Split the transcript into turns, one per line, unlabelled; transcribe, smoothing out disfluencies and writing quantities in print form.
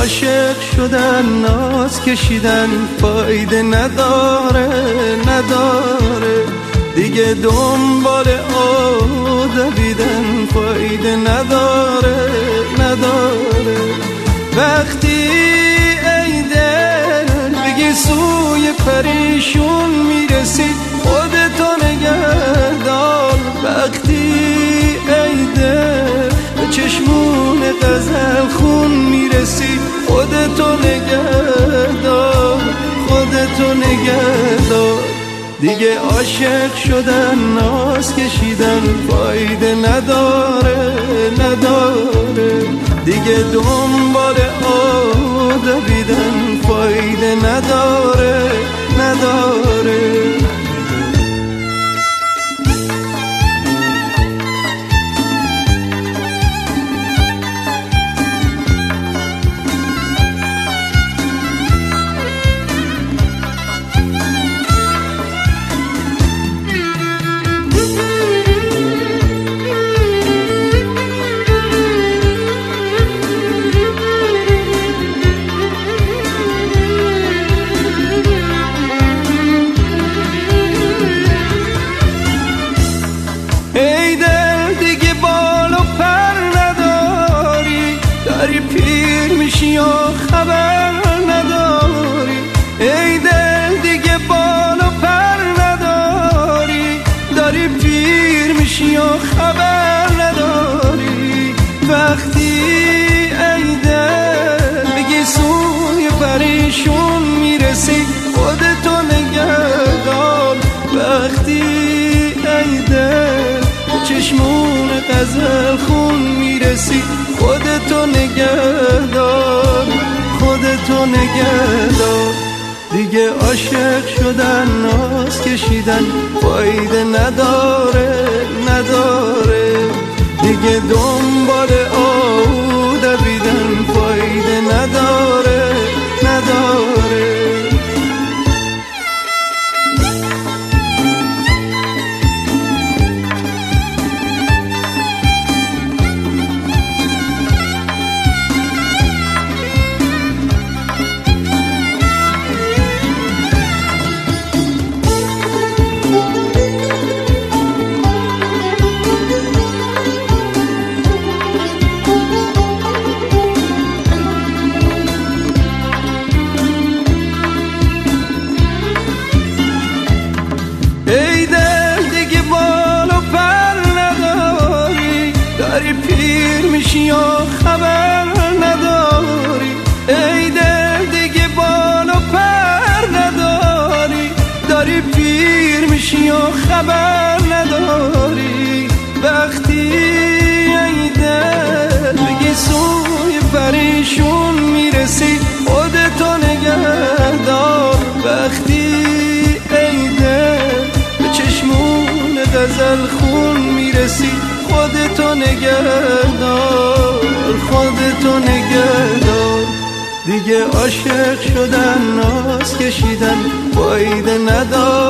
عاشق شدن ناز کشیدن فایده نداره دیگه دنبال دویدن فایده نداره وقتی ای دل بگی سوی پریشون میرسی خودتو نگه دار وقتی ای دل به چشمون غزل خون میرسی خودتو نگه دار دیگه عاشق شدن ناز کشیدن فایده نداره دیگه دنبال دویدن فایده نداره داری پیر میشی یا خبر نداری ای دل دیگه بال و پر نداری داری پیر میشی یا خبر نداری وقتی ای دل بگی سوی پریشون میرسی خودتو نگه دار وقتی ای دل چشمون غزل خون میرسی خودتو نگه دار دیگه عاشق شدن ناز کشیدن فایده نداره دیگه دنبال دویدن فایده نداره ای دل دیگه بال و پر نداری داری پیر میشی یا خبر نداری ای دل دیگه بال و پر نداری داری پیر میشی یا خبر نداری وقتی ای دل بگی سوی پریشون میرسی خودتو نگه دار وقتی غزل خون میرسی خودتو نگه دار دیگه عاشق شدن ناز کشیدن فایده نداره